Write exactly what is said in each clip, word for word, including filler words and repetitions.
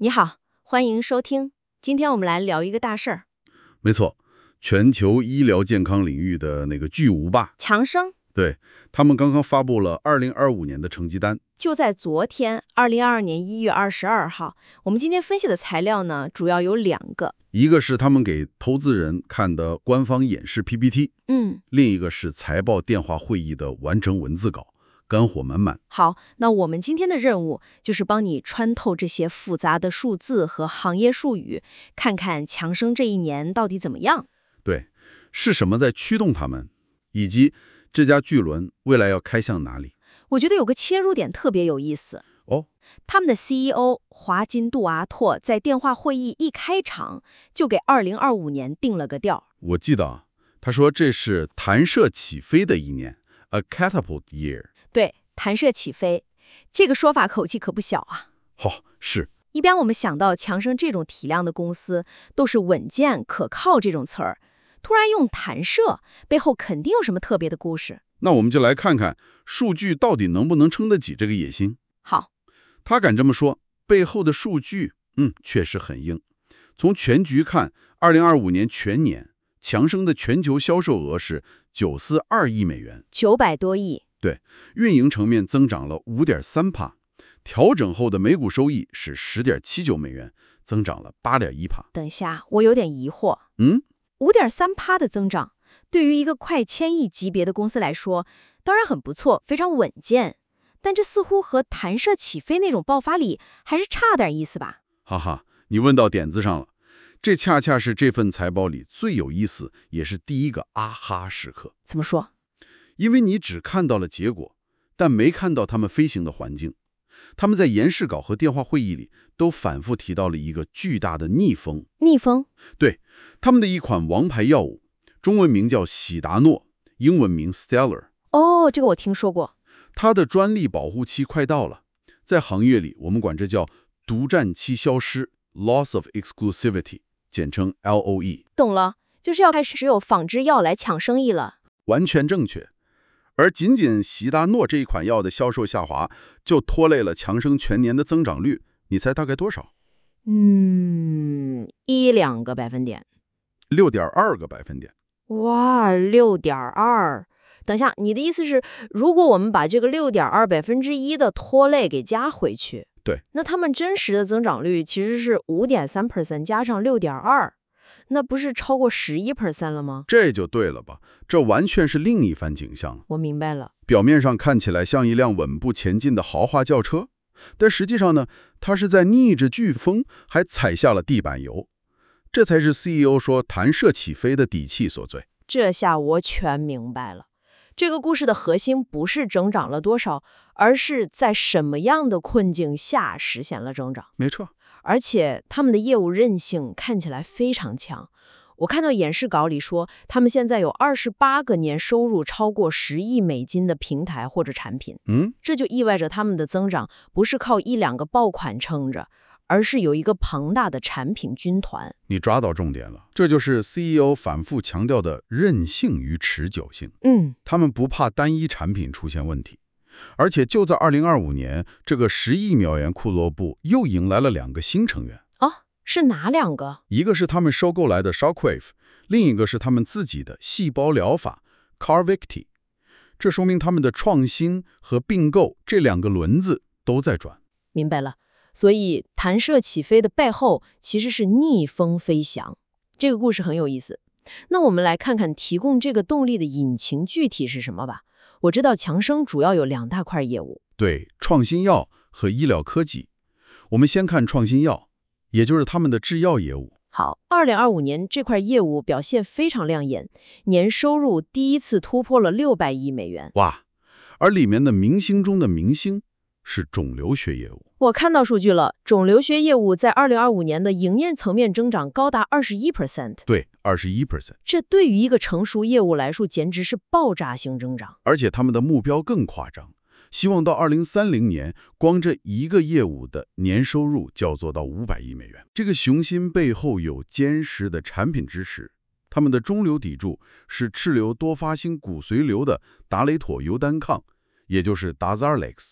你好，欢迎收听。今天我们来聊一个大事儿。 没错，全球医疗健康领域的那个巨无霸强生。 对，他们刚刚发布了二零二五年的成绩单。 就在昨天，二零二二年一月二十二号，我们今天分析的材料呢，主要有两个， 一个是他们给投资人看的官方演示 P P T， 嗯， 另一个是财报电话会议的完整文字稿，干货满满。 好，那我们今天的任务就是帮你穿透这些复杂的数字和行业术语，看看强生这一年到底怎么样。 对，是什么在驱动他们，以及这家巨轮未来要开向哪里？ 我觉得有个切入点特别有意思。 哦， 他们的 C E O 华金杜阿拓在电话会议一开场就给二零二五年定了个调。 我记得啊，他说这是弹射起飞的一年 ，a catapult year。 对，弹射起飞，这个说法口气可不小啊。 好、哦，是。 一般我们想到强生这种体量的公司，都是稳健可靠这种词儿。突然用弹射，背后肯定有什么特别的故事。 那我们就来看看数据到底能不能撑得起这个野心。 好， 他敢这么说，背后的数据，嗯，确实很硬。从全局看，二零二五年全年，强生的全球销售额是九四二亿美元， 九百多亿。 对，运营层面增长了五点三帕，调整后的每股收益是十点七九美元，增长了八点一帕。 等下，我有点疑惑。 嗯， 五点三帕的增长，对于一个快千亿级别的公司来说，当然很不错，非常稳健。但这似乎和弹射起飞那种爆发力还是差点意思吧？ 哈哈，你问到点子上了。这恰恰是这份财报里最有意思，也是第一个啊哈时刻。 怎么说？ 因为你只看到了结果，但没看到他们飞行的环境。他们在演示稿和电话会议里都反复提到了一个巨大的逆风。 逆风？ 对，他们的一款王牌药物，中文名叫喜达诺，英文名 Stellar。 哦，这个我听说过。 它的专利保护期快到了，在行业里我们管这叫独占期消失 （loss of exclusivity）， 简称 L O E。 懂了，就是要开始有仿制药来抢生意了。 完全正确。而仅仅喜达诺这一款药的销售下滑，就拖累了强生全年的增长率。你猜大概多少？ 嗯，一两个百分点。 六点二个百分点。 哇，六点二。等下，你的意思是，如果我们把这个六点二百分之一的拖累给加回去， 对， 那他们真实的增长率其实是五点三 percent 加上六点二，那不是超过十一 percent 了吗？ 这就对了吧？这完全是另一番景象。 我明白了。 表面上看起来像一辆稳步前进的豪华轿车，但实际上呢，它是在逆着飓风，还踩下了地板油。这才是 C E O 说弹射起飞的底气所在。 这下我全明白了。这个故事的核心不是增长了多少，而是在什么样的困境下实现了增长。 没错， 而且他们的业务韧性看起来非常强。我看到演示稿里说，他们现在有二十八个年收入超过十亿美金的平台或者产品。 嗯， 这就意味着他们的增长不是靠一两个爆款撑着，而是有一个庞大的产品军团。 你抓到重点了，这就是 C E O 反复强调的韧性与持久性。 嗯， 他们不怕单一产品出现问题，而且就在二零二五年，这个十亿美元库洛部又迎来了两个新成员。 哦，是哪两个？ 一个是他们收购来的 Shockwave， 另一个是他们自己的细胞疗法 CARVYKTI。这说明他们的创新和并购这两个轮子都在转。 明白了。所以弹射起飞的背后其实是逆风飞翔，这个故事很有意思。那我们来看看提供这个动力的引擎具体是什么吧。我知道强生主要有两大块业务， 对，创新药和医疗科技。我们先看创新药，也就是他们的制药业务。 好，二零二五年这块业务表现非常亮眼，年收入第一次突破了六百亿美元。 哇，而里面的明星中的明星是肿瘤学业务。 我看到数据了，肿瘤学业务在二零二五年的营业层面增长高达 百分之二十一。 对 百分之二十一。 这对于一个成熟业务来说简直是爆炸性增长。 而且他们的目标更夸张，希望到二零三零年，光这一个业务的年收入就要做到五百亿美元。这个雄心背后有坚实的产品支持。他们的中流砥柱是赤瘤多发性骨髓瘤的达雷妥尤单抗，也就是 Darzalex。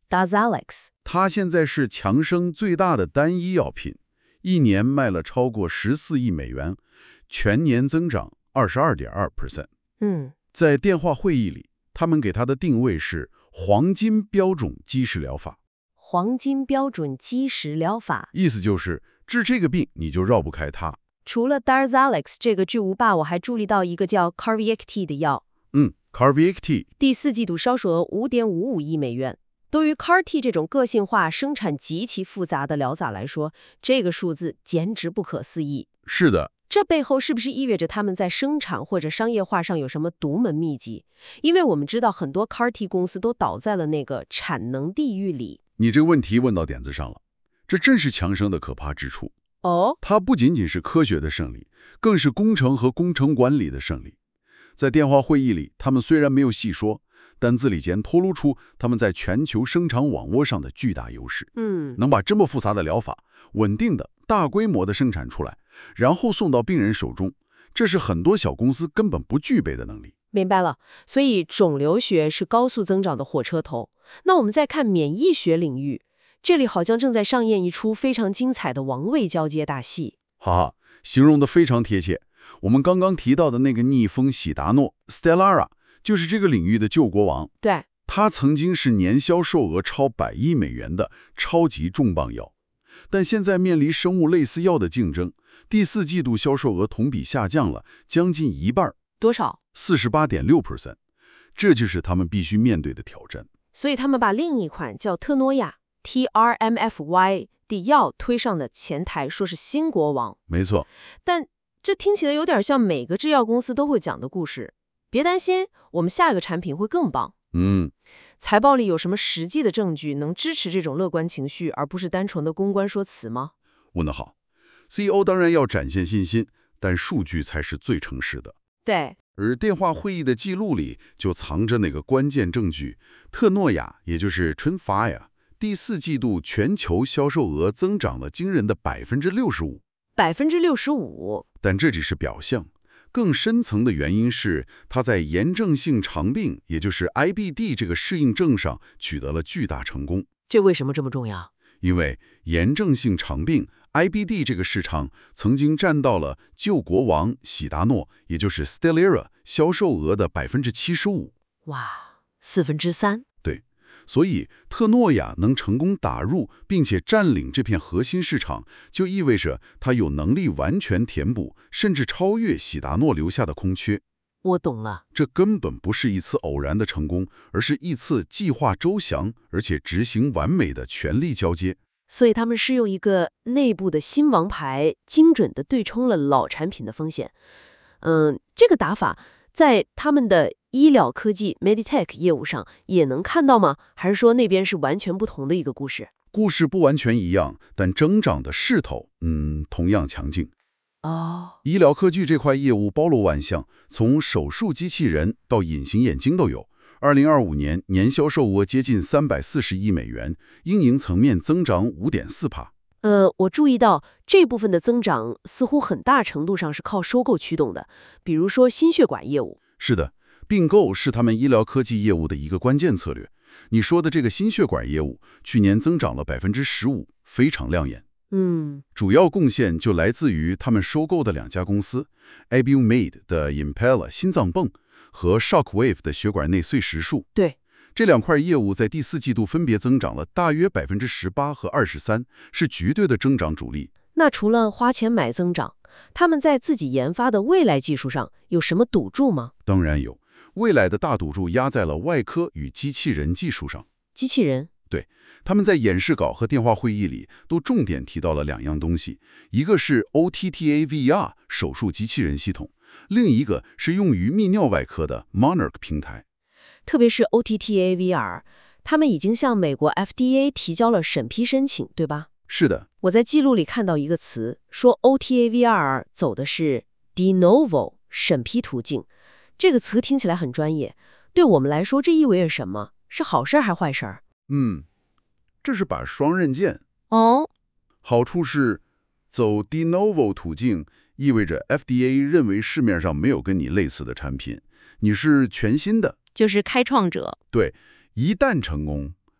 Darzalex。 它现在是强生最大的单一药品，一年卖了超过十四亿美元，全年增长 百分之二十二点二。 嗯， 在电话会议里，他们给它的定位是黄金标准基石疗法。 黄金标准基石疗法， 意思就是治这个病你就绕不开它。 除了 Darzalex 这个巨无霸，我还注意到一个叫 Carvykti 的药。 嗯 Carvykti 第四季度销售额 五点五五亿美元。对于 C A R T 这种个性化、生产极其复杂的疗法来说，这个数字简直不可思议。 是的， 这背后是不是意味着他们在生产或者商业化上有什么独门秘籍？因为我们知道很多 C A R T 公司都倒在了那个产能地狱里。 你这个问题问到点子上了，这正是强生的可怕之处。 哦， 它不仅仅是科学的胜利，更是工程和工程管理的胜利。在电话会议里，他们虽然没有细说，但字里间透露出他们在全球生产网络上的巨大优势。 嗯， 能把这么复杂的疗法稳定的大规模的生产出来，然后送到病人手中，这是很多小公司根本不具备的能力。 明白了。所以肿瘤学是高速增长的火车头。那我们再看免疫学领域，这里好像正在上演一出非常精彩的王位交接大戏。 哈哈，形容得非常贴切。我们刚刚提到的那个逆风喜达诺 Stelara 就是这个领域的救国王。 对， 它曾经是年销售额超百亿美元的超级重磅药，但现在面临生物类似药的竞争，第四季度销售额同比下降了将近一半。 多少？ 百分之四十八点六， 这就是他们必须面对的挑战。 所以他们把另一款叫特诺亚 T R M F Y 的药推上的前台，说是新国王。 没错， 但这听起来有点像每个制药公司都会讲的故事。别担心，我们下一个产品会更棒。 嗯， 财报里有什么实际的证据能支持这种乐观情绪，而不是单纯的公关说辞吗？ 问得好 ，C E O 当然要展现信心，但数据才是最诚实的。 对， 而电话会议的记录里就藏着那个关键证据，特诺亚，也就是 Tremfya， 第四季度全球销售额增长了惊人的 百分之六十五。 百分之六十五。 但这只是表象，更深层的原因是它在炎症性肠病，也就是 I B D 这个适应症上取得了巨大成功。 这为什么这么重要？ 因为炎症性肠病 I B D 这个市场曾经占到了救国王喜达诺，也就是 Stelara 销售额的 百分之七十五。 哇，四分之三。 对，所以特诺亚能成功打入并且占领这片核心市场，就意味着它有能力完全填补甚至超越喜达诺留下的空缺。 我懂了， 这根本不是一次偶然的成功，而是一次计划周详而且执行完美的权力交接。 所以他们是用一个内部的新王牌，精准地对冲了老产品的风险。嗯，这个打法在他们的医疗科技 Meditech 业务上也能看到吗？还是说那边是完全不同的一个故事？ 故事不完全一样，但增长的势头，嗯，同样强劲。 哦， 医疗科技这块业务包罗万象，从手术机器人到隐形眼镜都有。二零二五年年销售额接近三百四十亿美元，运营层面增长 百分之五点四。 呃，我注意到这部分的增长似乎很大程度上是靠收购驱动的，比如说心血管业务。 是的，并购是他们医疗科技业务的一个关键策略。你说的这个心血管业务，去年增长了 百分之十五， 非常亮眼。 嗯， 主要贡献就来自于他们收购的两家公司 Abiomed 的 Impella 心脏泵和 Shockwave 的血管内碎石术。 对， 这两块业务在第四季度分别增长了大约 百分之十八 和 二十三， 是绝对的增长主力。 那除了花钱买增长，他们在自己研发的未来技术上有什么赌注吗？ 当然有，未来的大赌注压在了外科与机器人技术上。 机器人？ 对，他们在演示稿和电话会议里都重点提到了两样东西，一个是 O T T A V R 手术机器人系统，另一个是用于泌尿外科的 Monarch 平台。 特别是 O T T A V R， 他们已经向美国 F D A 提交了审批申请，对吧？ 是的， 我在记录里看到一个词，说 O T A V R 走的是 De Novo 审批途径。这个词听起来很专业，对我们来说这意味着什么？是好事还是坏事？ 嗯，这是把双刃剑。 哦， 好处是走 De Novo 途径，意味着 F D A 认为市面上没有跟你类似的产品，你是全新的， 就是开创者。 对，一旦成功，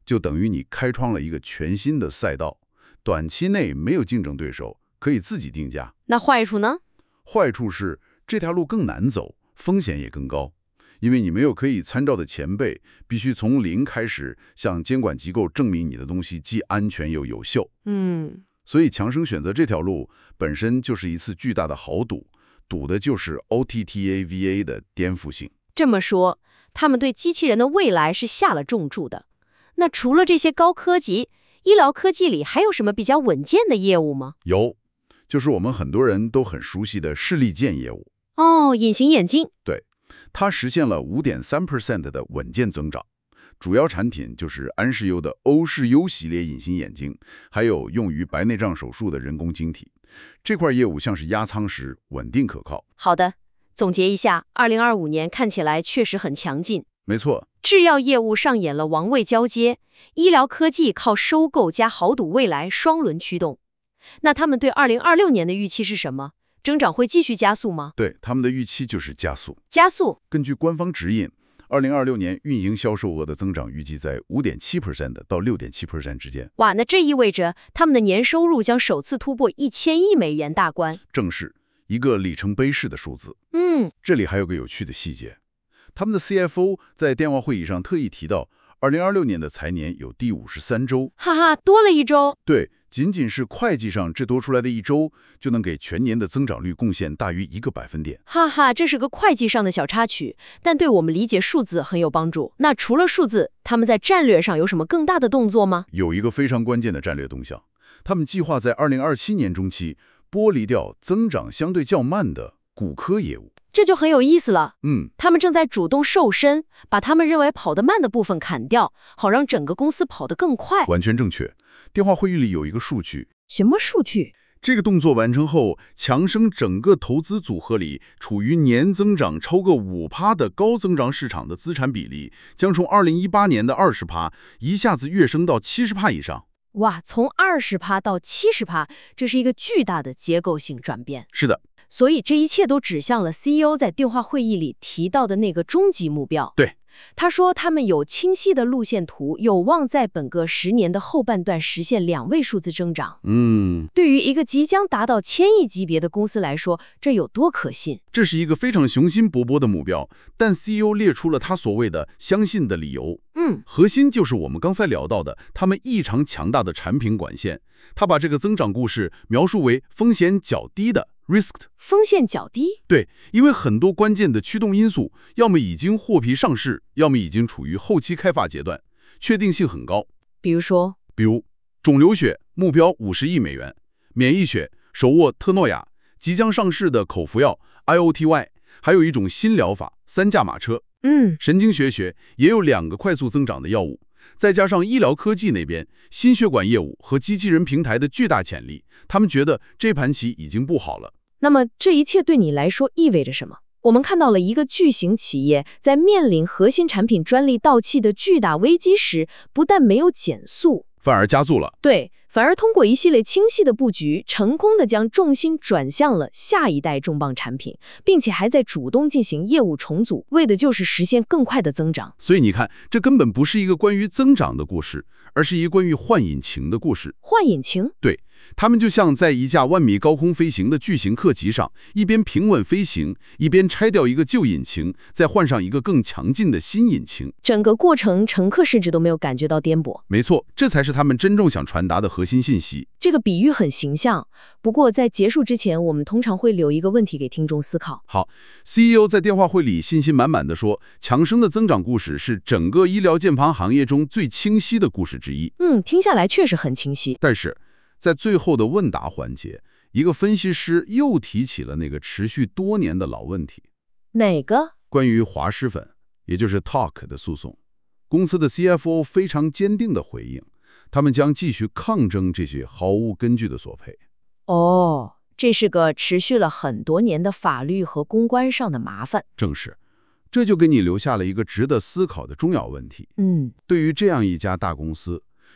就等于你开创了一个全新的赛道，短期内没有竞争对手，可以自己定价。 那坏处呢？ 坏处是这条路更难走，风险也更高，因为你没有可以参照的前辈，必须从零开始向监管机构证明你的东西既安全又有效。 嗯， 所以强生选择这条路本身就是一次巨大的豪赌，赌的就是 O T T A V A 的颠覆性。 这么说，他们对机器人的未来是下了重注的。那除了这些高科技，医疗科技里还有什么比较稳健的业务吗？ 有，就是我们很多人都很熟悉的视力健业务。 哦，隐形眼镜。 对，它实现了 百分之五点三 的稳健增长。主要产品就是安视优的欧视优系列隐形眼镜，还有用于白内障手术的人工晶体。这块业务像是压舱石，稳定可靠。 好的，总结一下，二零二五年看起来确实很强劲。 没错， 制药业务上演了王位交接，医疗科技靠收购加豪赌未来双轮驱动。那他们对二零二六年的预期是什么？增长会继续加速吗？ 对，他们的预期就是加速。 加速。 根据官方指引，二零二六年运营销售额的增长预计在 百分之五点七 到 百分之六点七 之间。 哇，那这意味着他们的年收入将首次突破一千亿美元大关， 正是一个里程碑式的数字。 嗯， 这里还有个有趣的细节，他们的 C F O 在电话会议上特意提到，二零二六年的财年有第五十三周， 哈哈，多了一周。 对，仅仅是会计上这多出来的一周，就能给全年的增长率贡献大于一个百分点。 哈哈，这是个会计上的小插曲，但对我们理解数字很有帮助。那除了数字，他们在战略上有什么更大的动作吗？ 有一个非常关键的战略动向，他们计划在二零二七年中期剥离掉增长相对较慢的骨科业务。 这就很有意思了。 嗯， 他们正在主动瘦身，把他们认为跑得慢的部分砍掉，好让整个公司跑得更快。 完全正确。电话会议里有一个数据， 什么数据？ 这个动作完成后，强生整个投资组合里处于年增长超过 百分之五 的高增长市场的资产比例，将从二零一八年的 百分之二十 一下子跃升到 百分之七十 以上。 哇，从 百分之二十 到 百分之七十， 这是一个巨大的结构性转变。 是的。 所以这一切都指向了 C E O 在电话会议里提到的那个终极目标。 对， 他说他们有清晰的路线图，有望在本个十年的后半段实现两位数字增长。 嗯， 对于一个即将达到千亿级别的公司来说，这有多可信？ 这是一个非常雄心勃勃的目标，但 C E O 列出了他所谓的相信的理由。 嗯， 核心就是我们刚才聊到的，他们异常强大的产品管线。他把这个增长故事描述为风险较低的。risked 风险较低， 对，因为很多关键的驱动因素，要么已经获批上市，要么已经处于后期开发阶段，确定性很高。 比如说， 比如肿瘤血目标五十亿美元，免疫血手握特诺雅，即将上市的口服药 I O T Y， 还有一种新疗法三驾马车。 嗯， 神经学学也有两个快速增长的药物。再加上医疗科技那边心血管业务和机器人平台的巨大潜力，他们觉得这盘棋已经布好了。 那么这一切对你来说意味着什么？我们看到了一个巨型企业在面临核心产品专利到期的巨大危机时，不但没有减速， 反而加速了。 对，反而通过一系列清晰的布局，成功的将重心转向了下一代重磅产品，并且还在主动进行业务重组，为的就是实现更快的增长。 所以你看，这根本不是一个关于增长的故事，而是一个关于换引擎的故事。 换引擎？ 对，他们就像在一架万米高空飞行的巨型客机上，一边平稳飞行，一边拆掉一个旧引擎，再换上一个更强劲的新引擎。 整个过程，乘客甚至都没有感觉到颠簸。 没错，这才是他们真正想传达的核心信息。 这个比喻很形象，不过在结束之前，我们通常会留一个问题给听众思考。 好 ，C E O 在电话会里信心满满地说，强生的增长故事是整个医疗健康行业中最清晰的故事之一。 嗯，听下来确实很清晰。 但是在最后的问答环节，一个分析师又提起了那个持续多年的老问题。 哪个？ 关于滑石粉，也就是 Talk 的诉讼。公司的 C F O 非常坚定地回应，他们将继续抗争这些毫无根据的索赔。 哦，这是个持续了很多年的法律和公关上的麻烦。 正是，这就给你留下了一个值得思考的重要问题。 嗯， 对于这样一家大公司，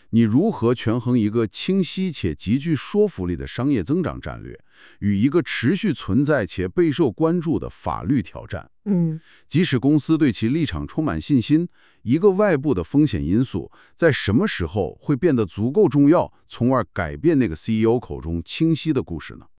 你如何权衡一个清晰且极具说服力的商业增长战略，与一个持续存在且备受关注的法律挑战？ 嗯， 即使公司对其立场充满信心，一个外部的风险因素在什么时候会变得足够重要，从而改变那个 C E O 口中清晰的故事呢？